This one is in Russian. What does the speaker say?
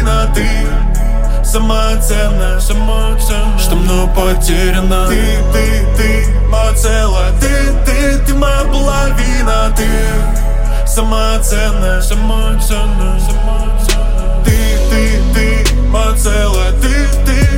половина. Ты самое ценное, что мной потеряно. Ты моя целая. Ты моя половина. Ты самое ценное, ты моя целая. Ты